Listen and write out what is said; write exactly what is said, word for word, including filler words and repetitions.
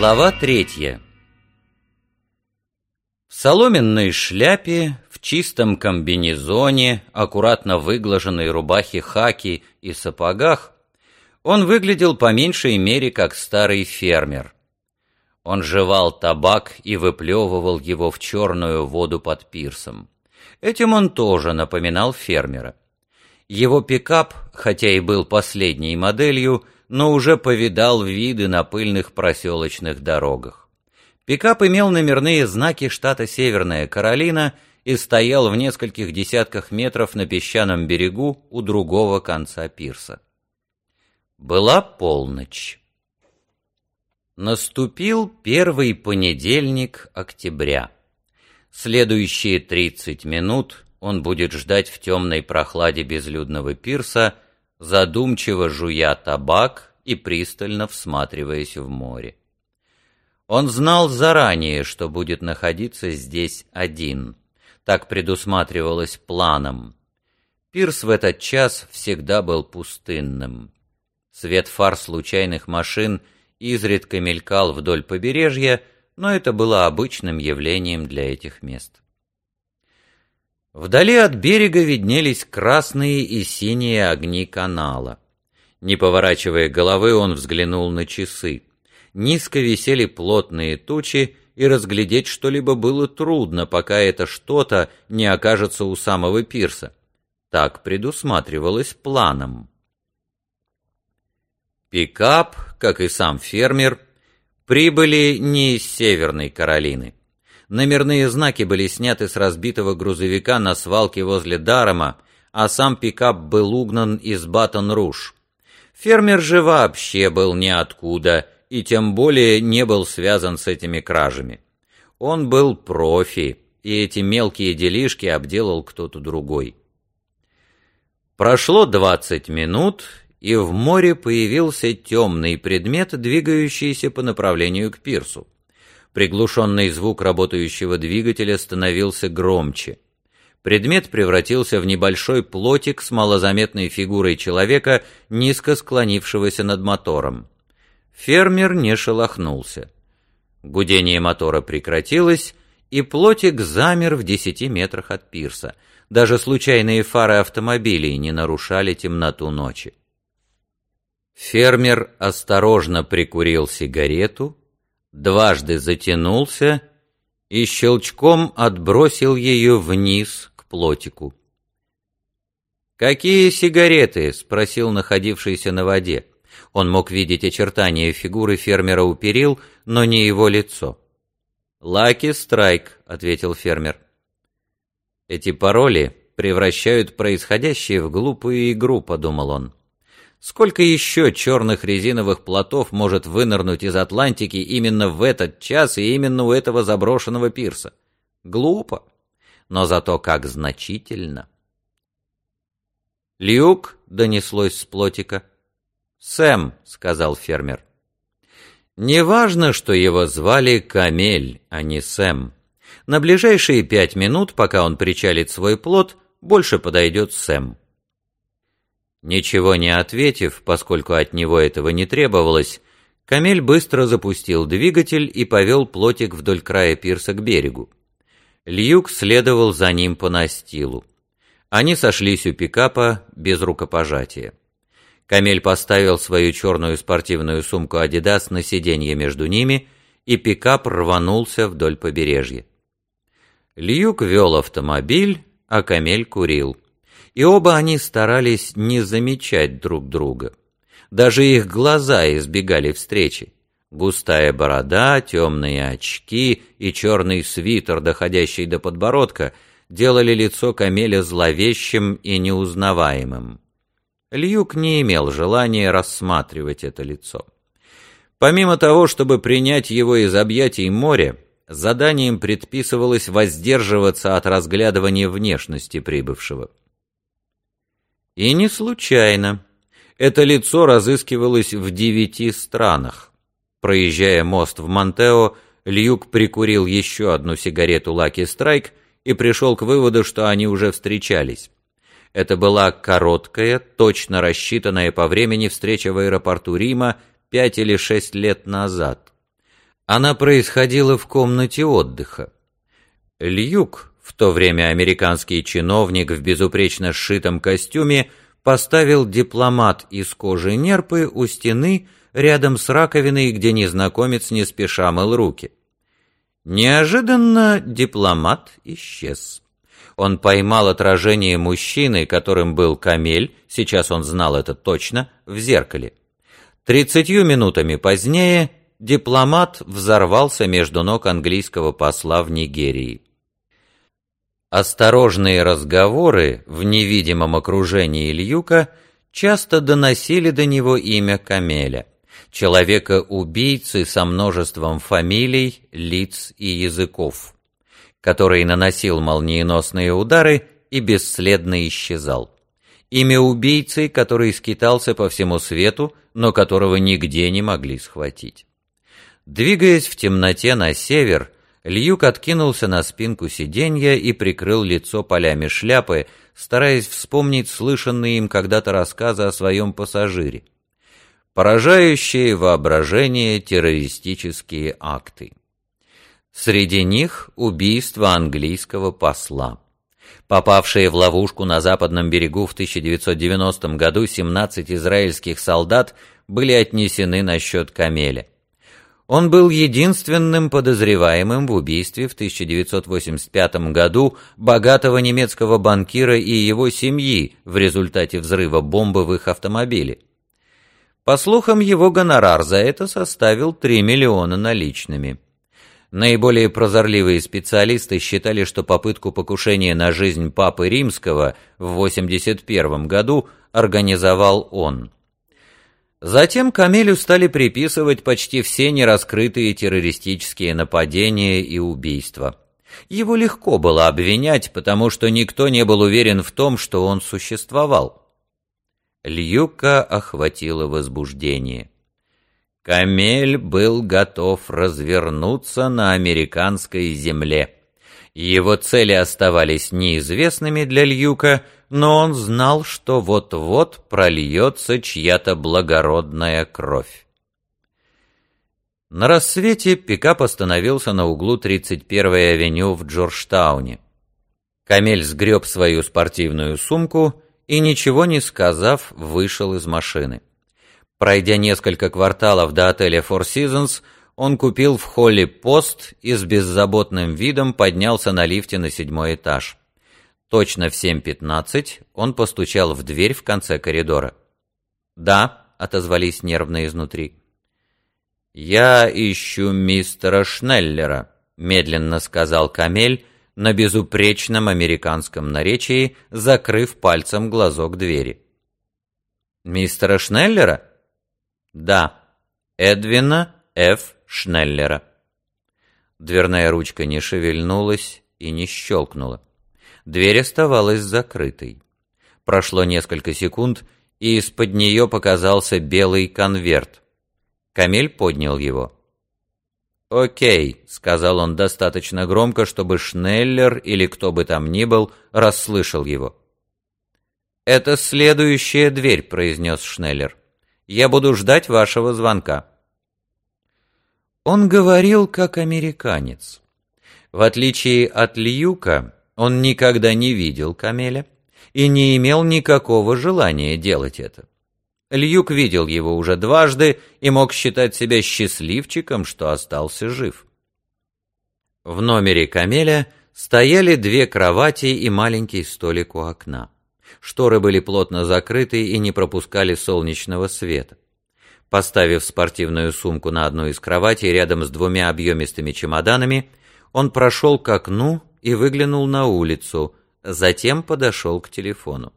Глава третья. В соломенной шляпе, в чистом комбинезоне, аккуратно выглаженной рубахе хаки и сапогах он выглядел по меньшей мере как старый фермер. Он жевал табак и выплевывал его в черную воду под пирсом. Этим он тоже напоминал фермера. Его пикап, хотя и был последней моделью, но уже повидал виды на пыльных проселочных дорогах. Пикап имел номерные знаки штата Северная Каролина и стоял в нескольких десятках метров на песчаном берегу у другого конца пирса. Была полночь. Наступил первый понедельник октября. Следующие тридцать минут он будет ждать в темной прохладе безлюдного пирса, задумчиво жуя табак и пристально всматриваясь в море. Он знал заранее, что будет находиться здесь один. Так предусматривалось планом. Пирс в этот час всегда был пустынным. Свет фар случайных машин изредка мелькал вдоль побережья, но это было обычным явлением для этих мест. Вдали от берега виднелись красные и синие огни канала. Не поворачивая головы, он взглянул на часы. Низко висели плотные тучи, и разглядеть что-либо было трудно, пока это что-то не окажется у самого пирса. Так предусматривалось планом. Пикап, как и сам фермер, прибыли не из Северной Каролины. Номерные знаки были сняты с разбитого грузовика на свалке возле Дарома, а сам пикап был угнан из Батон-Руж. Фермер же вообще был ниоткуда, и тем более не был связан с этими кражами. Он был профи, и эти мелкие делишки обделал кто-то другой. Прошло двадцать минут, и в море появился темный предмет, двигающийся по направлению к пирсу. Приглушенный звук работающего двигателя становился громче. Предмет превратился в небольшой плотик с малозаметной фигурой человека, низко склонившегося над мотором. Фермер не шелохнулся. Гудение мотора прекратилось, и плотик замер в десяти метрах от пирса. Даже случайные фары автомобилей не нарушали темноту ночи. Фермер осторожно прикурил сигарету, дважды затянулся и щелчком отбросил ее вниз к плотику. «Какие сигареты?» — спросил находившийся на воде. Он мог видеть очертания фигуры фермера у перил, но не его лицо. «Лаки Страйк», — ответил фермер. «Эти пароли превращают происходящее в глупую игру», — подумал он. Сколько еще черных резиновых плотов может вынырнуть из Атлантики именно в этот час и именно у этого заброшенного пирса? Глупо, но зато как значительно. «Люк», — донеслось с плотика. «Сэм», — сказал фермер. Неважно, что его звали Камель, а не Сэм. На ближайшие пять минут, пока он причалит свой плот, больше подойдет Сэм. Ничего не ответив, поскольку от него этого не требовалось, Камель быстро запустил двигатель и повел плотик вдоль края пирса к берегу. Льюк следовал за ним по настилу. Они сошлись у пикапа без рукопожатия. Камель поставил свою черную спортивную сумку «Адидас» на сиденье между ними, и пикап рванулся вдоль побережья. Льюк вел автомобиль, а Камель курил. И оба они старались не замечать друг друга. Даже их глаза избегали встречи. Густая борода, темные очки и черный свитер, доходящий до подбородка, делали лицо Камеля зловещим и неузнаваемым. Льюк не имел желания рассматривать это лицо. Помимо того, чтобы принять его из объятий моря, заданием предписывалось воздерживаться от разглядывания внешности прибывшего. И не случайно. Это лицо разыскивалось в девяти странах. Проезжая мост в Монтео, Льюк прикурил еще одну сигарету «Лаки Страйк» и пришел к выводу, что они уже встречались. Это была короткая, точно рассчитанная по времени встреча в аэропорту Рима пять или шесть лет назад. Она происходила в комнате отдыха. Льюк, в то время американский чиновник в безупречно сшитом костюме, поставил дипломат из кожи нерпы у стены рядом с раковиной, где незнакомец не спеша мыл руки. Неожиданно дипломат исчез. Он поймал отражение мужчины, которым был Камель, сейчас он знал это точно, в зеркале. Тридцатью минутами позднее дипломат взорвался между ног английского посла в Нигерии. Осторожные разговоры в невидимом окружении Льюка часто доносили до него имя Камеля, человека-убийцы со множеством фамилий, лиц и языков, который наносил молниеносные удары и бесследно исчезал. Имя убийцы, который скитался по всему свету, но которого нигде не могли схватить. Двигаясь в темноте на север, Льюк откинулся на спинку сиденья и прикрыл лицо полями шляпы, стараясь вспомнить слышанные им когда-то рассказы о своем пассажире. Поражающие воображение террористические акты. Среди них убийство английского посла. Попавшие в ловушку на западном берегу в тысяча девятьсот девяностом году семнадцать израильских солдат были отнесены на счет Камеля. Он был единственным подозреваемым в убийстве в тысяча девятьсот восемьдесят пятом году богатого немецкого банкира и его семьи в результате взрыва бомбы в их автомобиле. По слухам, его гонорар за это составил три миллиона наличными. Наиболее прозорливые специалисты считали, что попытку покушения на жизнь Папы Римского в восемьдесят первом году организовал он. Затем Камелю стали приписывать почти все нераскрытые террористические нападения и убийства. Его легко было обвинять, потому что никто не был уверен в том, что он существовал. Льюка охватило возбуждение. Камель был готов развернуться на американской земле. Его цели оставались неизвестными для Льюка, но он знал, что вот-вот прольется чья-то благородная кровь. На рассвете пикап остановился на углу тридцать первой авеню в Джорджтауне. Камель сгреб свою спортивную сумку и, ничего не сказав, вышел из машины. Пройдя несколько кварталов до отеля Four Seasons, он купил в холле пост и с беззаботным видом поднялся на лифте на седьмой этаж. Точно в семь пятнадцать он постучал в дверь в конце коридора. «Да», — отозвались нервно изнутри. «Я ищу мистера Шнеллера», — медленно сказал Камель на безупречном американском наречии, закрыв пальцем глазок двери. «Мистера Шнеллера?» «Да, Эдвина Ф. Шнеллера». Дверная ручка не шевельнулась и не щелкнула. Дверь оставалась закрытой. Прошло несколько секунд, и из-под нее показался белый конверт. Камель поднял его. «Окей», — сказал он достаточно громко, чтобы Шнеллер или кто бы там ни был расслышал его. «Это следующая дверь», — произнес Шнеллер. «Я буду ждать вашего звонка». Он говорил как американец. В отличие от Льюка, он никогда не видел Камеля и не имел никакого желания делать это. Льюк видел его уже дважды и мог считать себя счастливчиком, что остался жив. В номере Камеля стояли две кровати и маленький столик у окна. Шторы были плотно закрыты и не пропускали солнечного света. Поставив спортивную сумку на одну из кроватей рядом с двумя объемистыми чемоданами, он прошел к окну и выглянул на улицу, затем подошел к телефону.